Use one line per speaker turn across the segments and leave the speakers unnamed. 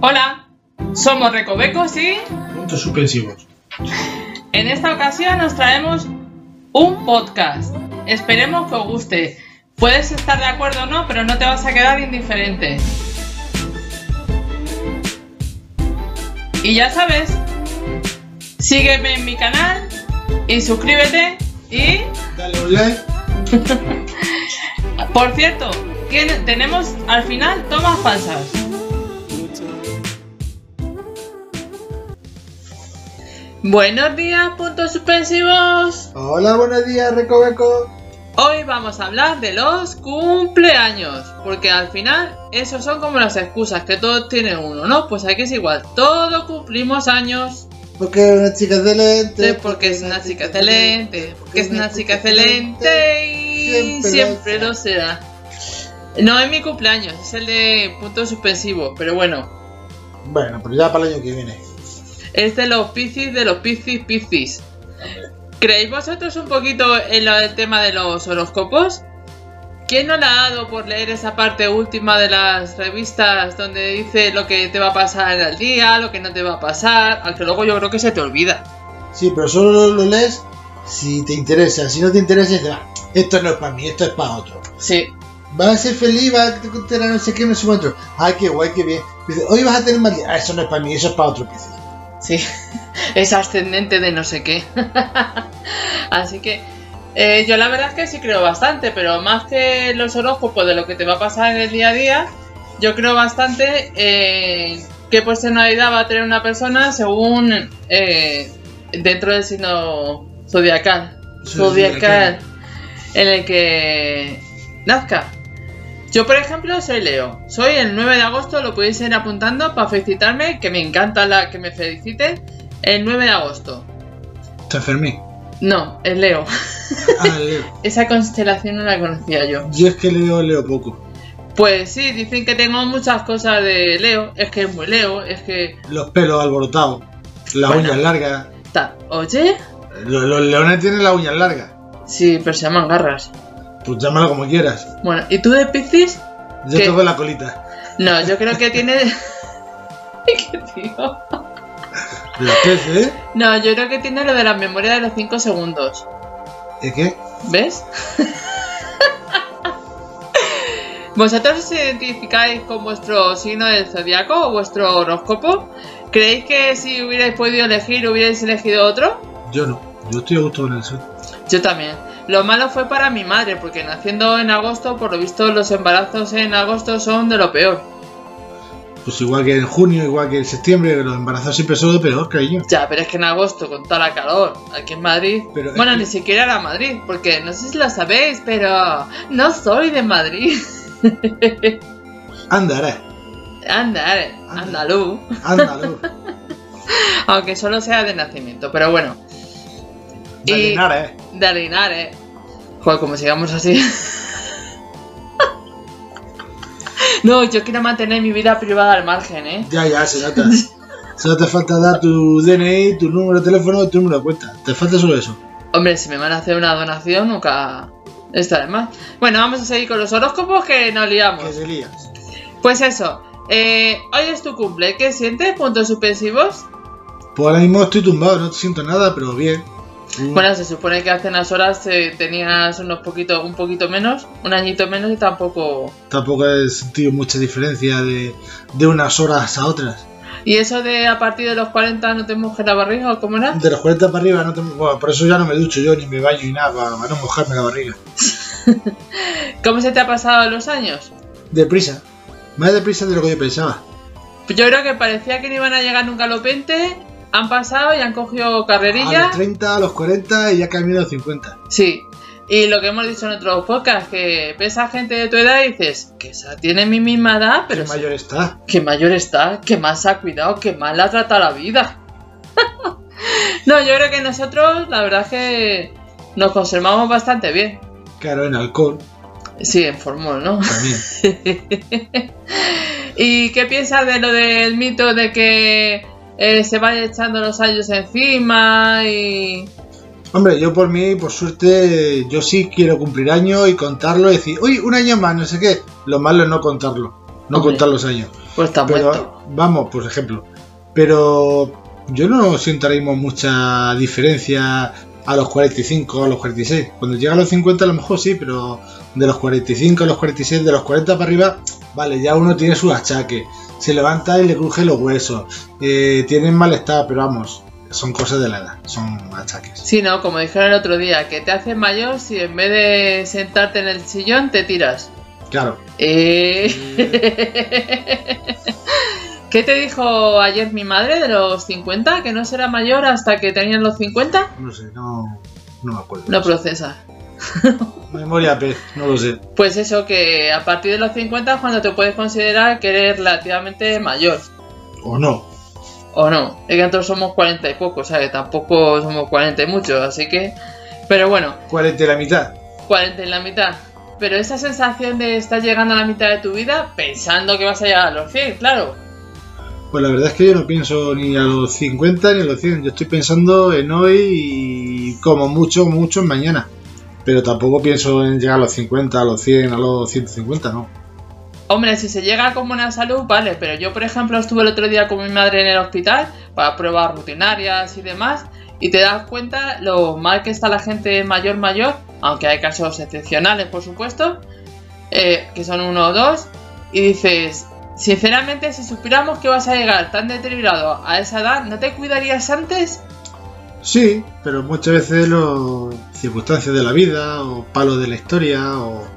Hola, somos Recovecos y
Puntos suspensivos.
En esta ocasión nos traemos un podcast. Esperemos que os guste. Puedes estar de acuerdo o no, pero no te vas a quedar indiferente. Y ya sabes, sígueme en mi canal y suscríbete y...
dale un like.
Por cierto, tenemos al final tomas falsas. Buenos días, puntos suspensivos.
Hola, buenos días, Recoveco.
Hoy vamos a hablar de los cumpleaños, porque al final esos son como las excusas que todos tienen uno, ¿no? Pues aquí es igual, todos cumplimos años.
Porque es una chica excelente.
Porque es una chica excelente. Porque es una chica excelente y siempre lo será. No es mi cumpleaños, es el de puntos suspensivos, pero bueno.
Bueno, pero ya para el año que viene.
Es de los Piscis. ¿Creéis vosotros un poquito en lo del tema de los horóscopos? ¿Quién no le ha dado por leer esa parte última de las revistas donde dice lo que te va a pasar en el día, lo que no te va a pasar? Al que luego yo creo que se te olvida.
Sí, pero solo lo lees si te interesa. Si no te interesa, dices, esto no es para mí, esto es para otro.
Sí.
Vas a ser feliz, vas a tener no sé qué, no sé cuánto. Ay, qué guay, qué bien. Dice, hoy vas a tener mal día. Eso no es para mí, eso es para otro.
Sí, es ascendente de no sé qué. Así que yo la verdad es que sí creo bastante, pero más que los horóscopos de lo que te va a pasar en el día a día, yo creo bastante qué personalidad va a tener una persona según dentro del signo zodiacal en el que nazca. Yo, por ejemplo, soy Leo. Soy el 9 de agosto, lo podéis ir apuntando para felicitarme, que me encanta que me feliciten. El 9 de agosto.
¿San Fermín?
No, el Leo.
Ah, el Leo.
Esa constelación no la conocía yo.
Yo es que leo poco.
Pues sí, dicen que tengo muchas cosas de Leo. Es que es muy Leo, es que...
Los pelos alborotados, las uñas largas.
¿Oye?
Los leones tienen las uñas largas.
Sí, pero se llaman garras.
Pues llámalo como quieras.
Bueno, ¿y tú de Piscis?
Yo tengo la colita.
No, yo creo que tiene... ¿Qué tío?
¿La peces?
No, yo creo que tiene lo de la memoria de los 5 segundos.
¿Es qué?
¿Ves? ¿Vosotros os identificáis con vuestro signo del zodiaco o vuestro horóscopo? ¿Creéis que si hubierais podido elegir, hubierais elegido otro?
Yo no, yo estoy a gusto con el sol.
Yo también. Lo malo fue para mi madre, porque naciendo en agosto, por lo visto los embarazos en agosto son de lo peor.
Pues igual que en junio, igual que en septiembre, los embarazos siempre son de peor, cariño.
Ya, pero es que en agosto, con toda la calor, aquí en Madrid...
Pero
bueno, ni siquiera era Madrid, porque no sé si lo sabéis, pero no soy de Madrid.
Andaré.
Andaluz. Aunque solo sea de nacimiento, pero bueno.
De Linares.
De Linares. Joder, como sigamos así. No, yo quiero mantener mi vida privada al margen, ¿eh?
Ya, se nota. Solo te falta dar tu DNI, tu número de teléfono y tu número de cuenta. Te falta solo eso.
Hombre, si me van a hacer una donación, nunca está de más. Bueno, vamos a seguir con los horóscopos que nos liamos.
Que se lías.
Pues eso. Hoy es tu cumple. ¿Qué sientes? ¿Puntos suspensivos?
Pues ahora mismo estoy tumbado, no te siento nada, pero bien.
Bueno, se supone que hace unas horas tenías un poquito menos, un añito menos y tampoco
he sentido mucha diferencia de unas horas a otras.
¿Y eso de a partir de los 40 no te mojes la barriga o cómo era?
De los 40 para arriba no te... Bueno, por eso ya no me ducho yo ni me baño ni nada, para no mojarme la barriga.
¿Cómo se te ha pasado los años?
Deprisa. Más deprisa de lo que yo pensaba.
Yo creo que parecía que no iban a llegar nunca a los 20... Han pasado y han cogido carrerilla.
A los 30, a los 40 y ya camino a los 50.
Sí. Y lo que hemos dicho en otros podcasts, que ves a gente de tu edad y dices, que esa tiene mi misma edad, pero...
¿Qué mayor está?
Que mayor está, que más se ha cuidado, que más la trata la vida. No, yo creo que nosotros, la verdad es que nos conservamos bastante bien.
Claro, en alcohol.
Sí, en formol, ¿no?
También.
¿Y qué piensas de lo del mito de que... se vaya echando los años encima y...
Hombre, yo por mí, por suerte, yo sí quiero cumplir años y contarlo y decir, uy, un año más, no sé qué. Lo malo es no contarlo. no
Hombre,
contar los años.
Pues está
Pero
muerto.
vamos, por ejemplo. Pero yo no siento ahora mismo mucha diferencia a los 45 a los 46. Cuando llega a los 50 a lo mejor sí, pero de los 45 a los 46, de los 40 para arriba, vale, ya uno tiene sus achaques. Se levanta y le cruje los huesos. Tienen malestar, pero vamos, son cosas de la edad, son achaques.
Sí, no, como dijeron el otro día, que te haces mayor si en vez de sentarte en el sillón te tiras.
Claro.
¿Qué te dijo ayer mi madre de los 50? ¿Que no será mayor hasta que tenían los 50?
No sé, no me acuerdo.
No procesa.
Memoria pez, no lo sé.
Pues eso, que a partir de los 50 es cuando te puedes considerar que eres relativamente mayor.
O no.
O no, es que nosotros somos 40 y poco, o sea que tampoco somos 40 y mucho, así que... Pero bueno,
40 y la mitad.
40 y la mitad. Pero esa sensación de estar llegando a la mitad de tu vida pensando que vas a llegar a los 100, claro.
Pues la verdad es que yo no pienso ni a los 50 ni a los 100. Yo estoy pensando en hoy y como mucho en mañana. Pero tampoco pienso en llegar a los 50, a los 100, a los 150, no.
Hombre, si se llega con buena salud, vale, pero yo, por ejemplo, estuve el otro día con mi madre en el hospital para pruebas rutinarias y demás, y te das cuenta lo mal que está la gente mayor, aunque hay casos excepcionales, por supuesto, que son uno o dos, y dices, sinceramente, si supiéramos que vas a llegar tan deteriorado a esa edad, ¿no te cuidarías antes?
Sí, pero muchas veces las circunstancias de la vida o palos de la historia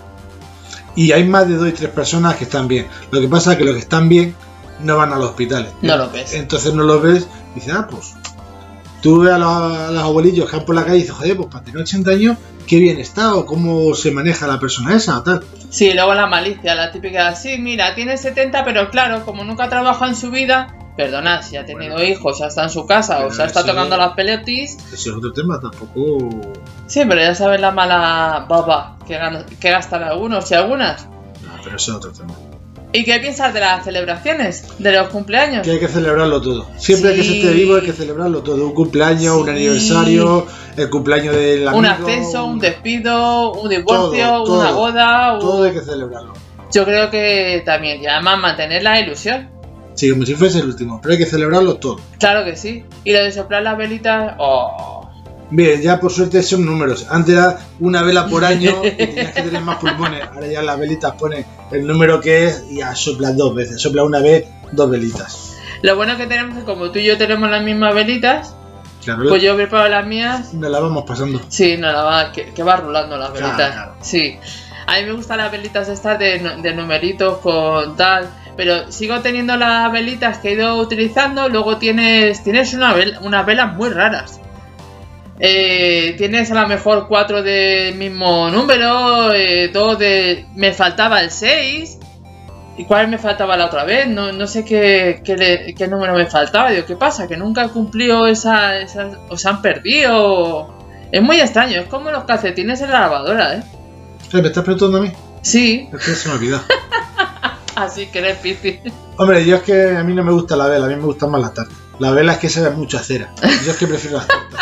y hay más de 2 y 3 personas que están bien. Lo que pasa es que los que están bien no van a los hospitales.
No lo ves.
Entonces no los ves y dices, pues tú ves a los abuelillos que van por la calle y dices, joder, pues para tener 80 años, qué bien está o cómo se maneja la persona esa o tal.
Sí, luego la malicia, la típica, sí, mira, tiene 70, pero claro, como nunca ha trabajado en su vida, perdona, si ha tenido hijos, ya está en su casa o se está tocando las pelotis.
Ese es otro tema, tampoco...
Sí, pero ya sabes la mala baba que gastan algunos y algunas.
No, pero ese es otro tema.
¿Y qué piensas de las celebraciones? ¿De los cumpleaños?
Que hay que celebrarlo todo. Siempre que se esté vivo hay que celebrarlo todo. Un cumpleaños, un aniversario, el cumpleaños del amigo...
Un ascenso, un despido, un divorcio,
todo,
una boda...
Todo hay que celebrarlo.
Yo creo que también llama a mantener la ilusión.
Sí, como si fuese el último, pero hay que celebrarlo todo.
Claro que sí. Y lo de soplar las velitas... ¡Oh!
Bien, ya por suerte son números. Antes era una vela por año y tenías que tener más pulmones. Ahora ya las velitas ponen el número que es y ya soplas 2 veces. Sopla una vez, 2 velitas.
Lo bueno que tenemos es que como tú y yo tenemos las mismas velitas,
Claro,
pues yo preparo las mías.
nos la vamos pasando.
Sí, no, que va rulando las velitas.
Claro.
Sí. A mí me gustan las velitas estas de numeritos con tal. Pero sigo teniendo las velitas que he ido utilizando. Luego tienes unas velas muy raras. Tienes a lo mejor 4 del mismo número, 2 de... Me faltaba el 6. ¿Y cuál me faltaba la otra vez? No sé qué número me faltaba. Digo, ¿qué pasa? Que nunca he cumplido esas... O se han perdido. Es muy extraño, es como los calcetines en la lavadora, ¿eh?
¿Me estás preguntando a mí?
Sí.
Es que se me olvidó.
Así que eres piscis.
Hombre, yo es que a mí no me gusta la vela, a mí me gustan más las tartas. La vela es que sabe mucho a cera. Yo es que prefiero las tartas.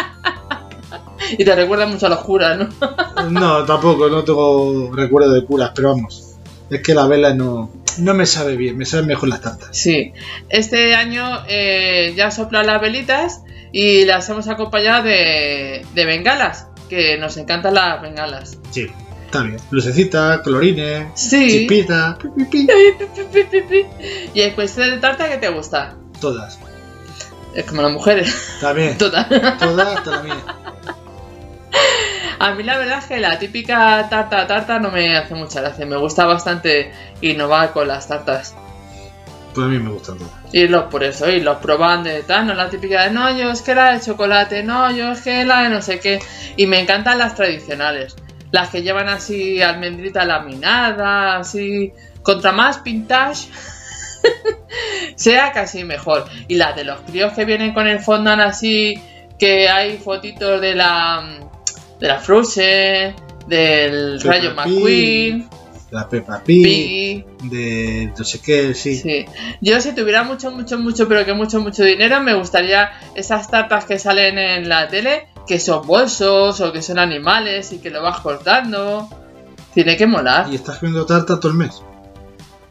Y te recuerda mucho a los curas, ¿no?
No, tampoco, no tengo recuerdo de curas, pero vamos. Es que la vela no me sabe bien, me saben mejor las tartas.
Sí. Este año ya soplan las velitas y las hemos acompañado de bengalas, que nos encantan las bengalas.
Sí, está bien. Lucecitas, colorines,
Sí.
chispitas, pi, pi, pi.
¿Y el cuestión de tarta qué te gusta?
Todas.
Es como las mujeres.
También.
Total.
Todas hasta la mía.
A mí la verdad es que la típica tarta no me hace mucha gracia. Me gusta bastante innovar con las tartas.
Pues a mí me gustan todas.
Irlos por eso, irlos probando y tal. No la típica de no, yo es que la de chocolate, no, yo es que la de no sé qué. Y me encantan las tradicionales. Las que llevan así almendrita laminada, así. Contra más vintage sea casi mejor. Y las de los críos que vienen con el fondant así, que hay fotitos de la Frozen, del
Peppa
Rayo
Pig,
McQueen,
la Peppa Pig,
Piggy.
de no sé qué, sí.
Sí. Yo si tuviera mucho, pero que mucho dinero, me gustaría esas tartas que salen en la tele, que son bolsos o que son animales y que lo vas cortando. Tiene que molar.
Y estás comiendo tarta todo el mes.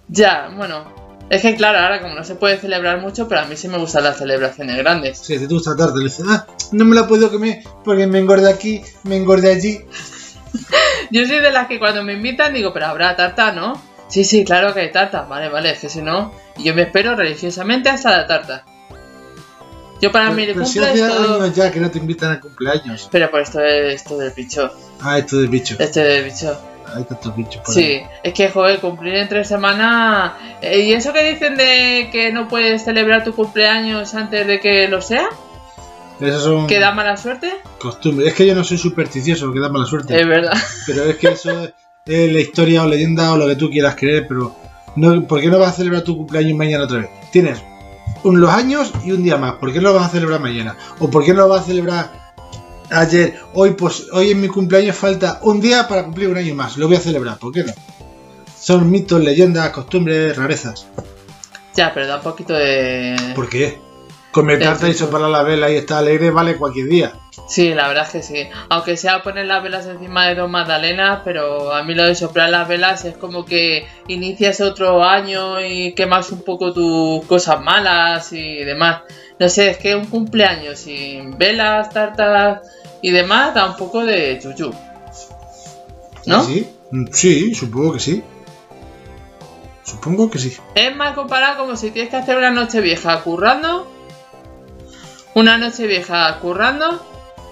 Ya, bueno. Es que claro, ahora como no se puede celebrar mucho, pero a mí sí me gustan las celebraciones grandes.
Sí, si te gusta tarde, le dices, no me la puedo comer porque me engorda aquí, me engorda allí.
Yo soy de las que cuando me invitan digo, pero habrá tarta, ¿no? Sí, claro que hay tarta. Vale, es que si no, yo me espero religiosamente hasta la tarta. Yo para mí el
Pero si
cumpleaños
hace
todo...
años ya que no te invitan a cumpleaños.
Pero por esto del bicho.
Esto de bicho.
Este del bicho.
Hay tantos bichos por
Sí,
ahí.
es que, joder, cumplir en 3 semanas... ¿Y eso que dicen de que no puedes celebrar tu cumpleaños antes de que lo sea?
Esas son
¿Que da mala suerte?
costumbres. Es que yo no soy supersticioso, que da mala suerte.
Es verdad.
Pero es que eso es la historia o leyenda o lo que tú quieras creer, pero no, ¿por qué no vas a celebrar tu cumpleaños mañana otra vez? Tienes los años y un día más. ¿Por qué no lo vas a celebrar mañana? ¿O por qué no lo vas a celebrar ayer? Hoy en mi cumpleaños falta un día para cumplir un año más. Lo voy a celebrar. ¿Por qué no? Son mitos, leyendas, costumbres, rarezas.
Ya, pero da un poquito de...
¿Por qué? Comer tarta y soplar la vela y estar alegre vale cualquier día.
Sí, la verdad es que sí. Aunque sea poner las velas encima de dos magdalenas, pero a mí lo de soplar las velas es como que inicias otro año y quemas un poco tus cosas malas y demás. No sé, es que un cumpleaños sin velas, tartas y demás da un poco de chuchu. ¿No?
Sí, supongo que sí. Supongo que sí.
Es más comparado como si tienes que hacer una noche vieja currando. Una noche vieja currando.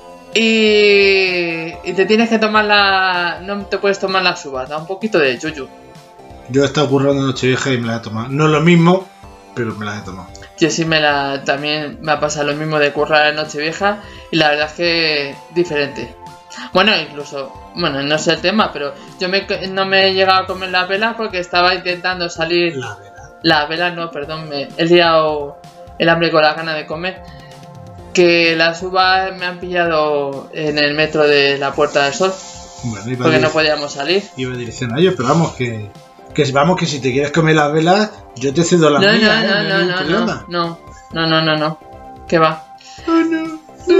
Y te tienes que tomar no te puedes tomar las uvas, da un poquito de chuchu.
Yo he estado currando Nochevieja y me la he tomado. No es lo mismo, pero me la he tomado.
Yo sí también me ha pasado lo mismo de currar en Nochevieja y la verdad es que diferente. Bueno, incluso, no sé el tema, pero yo no me he llegado a comer las velas porque estaba intentando salir...
La vela.
Las velas no, perdón, he liado el hambre con la gana de comer. Que las uvas me han pillado en el metro de la Puerta del Sol.
Bueno,
porque no podíamos salir.
Iba a dirección a ellos, pero vamos, que si te quieres comer las velas, yo te cedo las mías,
No. ¿Qué va?
No.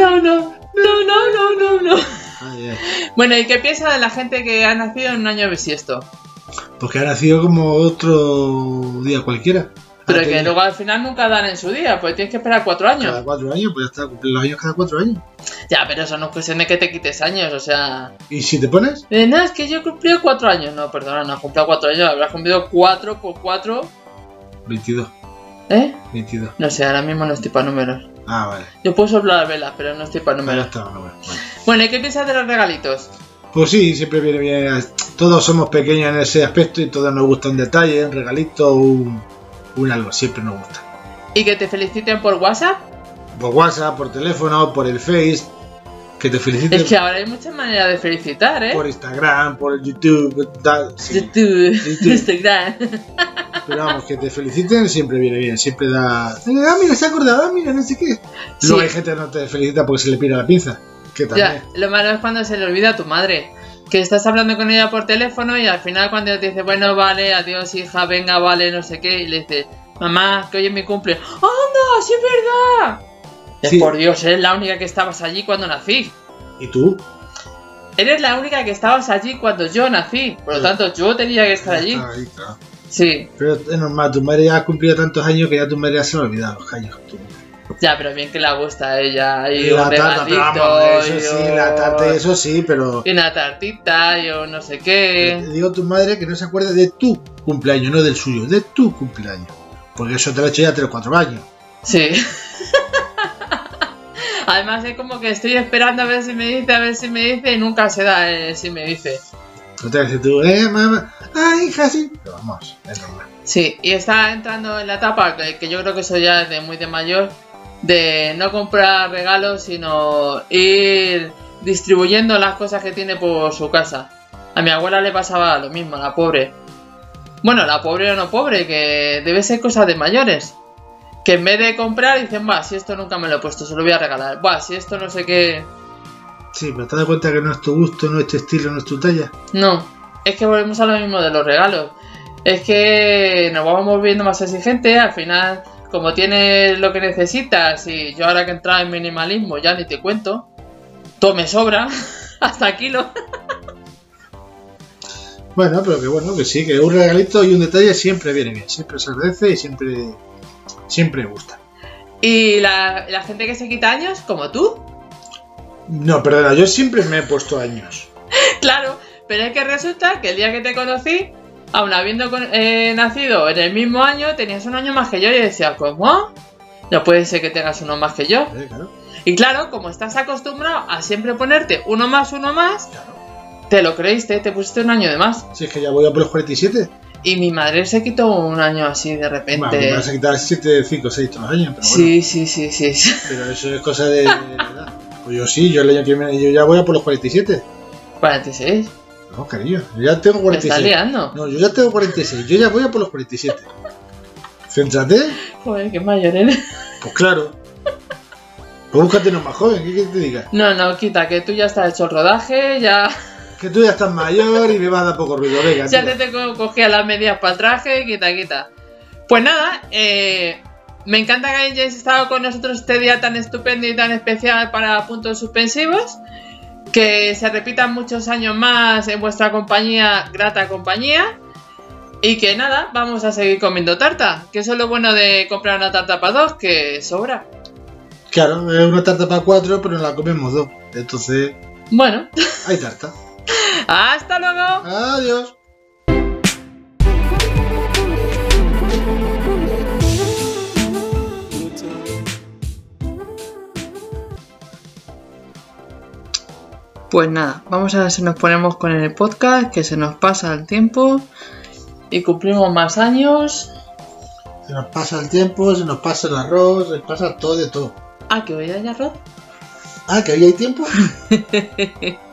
Ay.
Bueno, ¿y qué piensas de la gente que ha nacido en un año bisiesto?
Pues que ha nacido como otro día cualquiera.
Pero que luego al final nunca dan en su día, pues tienes que esperar 4 años.
Cada 4 años, pues ya está, cumplir los años cada 4 años.
Ya, pero eso no es cuestión de que te quites años, o sea...
¿Y si te pones?
No, es que yo he cumplido 4 años. No, perdona, no has cumplido 4 años, habrás cumplido 4 por 4...
22.
¿Eh?
22.
No sé, ahora mismo no estoy para números.
Vale.
Yo puedo soplar velas, pero no estoy para números.
Vale.
Bueno, ¿y qué piensas de los regalitos?
Pues sí, siempre viene bien. Todos somos pequeños en ese aspecto y todos nos gusta un detalle, un regalito, un algo, siempre nos gusta.
¿Y que te feliciten por WhatsApp?
Por WhatsApp, por teléfono, por el Face, que te feliciten.
Es que ahora hay muchas maneras de felicitar, ¿eh?
Por Instagram, por YouTube, sí.
YouTube. Instagram.
Pero vamos, que te feliciten siempre viene bien, siempre da... mira, se ha acordado, mira, no sé qué.
Sí.
Luego hay gente que no te felicita porque se le pira la pinza, que también.
Ya, lo malo es cuando se le olvida a tu madre. Que estás hablando con ella por teléfono y al final cuando te dice, bueno, vale, adiós hija, venga, vale, no sé qué, y le dices, mamá, que hoy es mi cumple. ¡Anda, sí es verdad!
Sí.
Por Dios, eres la única que estabas allí cuando nací.
¿Y tú?
Eres la única que estabas allí cuando yo nací. Por lo tanto, yo tenía que estar allí.
Ahí, claro.
Sí.
Pero es normal, tu madre ya ha cumplido tantos años que ya tu madre ya se le ha olvidado los años.
Ya, pero bien que le gusta a ella. Y
la
un
tarta, pero
regalito.
vamos, eso sí, la tarta y eso sí, pero...
Y una tartita, y no sé qué.
Te digo a tu madre que no se acuerde de tu cumpleaños, no del suyo, de tu cumpleaños. Porque eso te lo he hecho ya 3 o 4 años.
Sí. Además es como que estoy esperando a ver si me dice, y nunca se da si me dice.
Otra vez tú, mamá, ay, hija, sí. Pero vamos, es normal.
Sí, y está entrando en la etapa que yo creo que eso ya es de muy de mayor, de no comprar regalos, sino ir distribuyendo las cosas que tiene por su casa. A mi abuela le pasaba lo mismo, la pobre. Bueno, la pobre o no pobre, que debe ser cosas de mayores. Que en vez de comprar dicen, va, si esto nunca me lo he puesto, se lo voy a regalar. Va, si esto no sé qué...
Sí, pero te das cuenta que no es tu gusto, no es tu estilo, no es tu talla.
No, es que volvemos a lo mismo de los regalos. Es que nos vamos volviendo más exigentes, al final, como tienes lo que necesitas, y yo ahora que he entrado en minimalismo ya ni te cuento, todo me sobra, hasta kilo.
Bueno, pero que bueno, que sí, que un regalito y un detalle siempre viene bien, siempre se agradece y siempre gusta.
¿Y la gente que se quita años, como tú?
No, perdona, yo siempre me he puesto años.
Claro, pero es que resulta que el día que te conocí, aun habiendo nacido en el mismo año, tenías un año más que yo y decía, ¿cómo? No puede ser que tengas uno más que yo.
Claro.
Y claro, como estás acostumbrado a siempre ponerte uno más,
Claro.
te lo creíste, te pusiste un año de más.
Si es que ya voy a por los 47.
Y mi madre se quitó un año así de repente.
Bueno, me vas a quitar 7, 5, 6 todos los años. Pero
Sí,
bueno.
sí.
Pero eso es cosa de edad. Pues yo sí, yo el año que viene yo ya voy a por los 47.
46.
No, cariño, yo ya tengo
¿Me
46.
estás liando?
No, yo ya tengo 46, yo ya voy a por los 47. Céntrate.
Joder, qué mayor eres.
Pues claro. Pues búscate uno más joven, ¿qué te diga?
No, quita, que tú ya estás hecho el rodaje, ya...
Que tú ya estás mayor y me vas a dar poco ruido, venga.
Ya
tira.
te cogía las medidas para el traje, quita. Pues nada, me encanta que hayáis estado con nosotros este día tan estupendo y tan especial para puntos suspensivos. Que se repitan muchos años más en vuestra compañía, grata compañía. Y que nada, vamos a seguir comiendo tarta. Que eso es lo bueno de comprar una tarta para dos, que sobra.
Claro, es una tarta para 4, pero la comemos 2. Entonces,
Bueno,
hay tarta.
hasta luego.
Adiós.
Pues nada, vamos a ver si nos ponemos con el podcast, que se nos pasa el tiempo y cumplimos más años.
Se nos pasa el tiempo, se nos pasa el arroz, se nos pasa todo de todo.
Ah, que hoy hay arroz.
Ah, que hoy hay tiempo.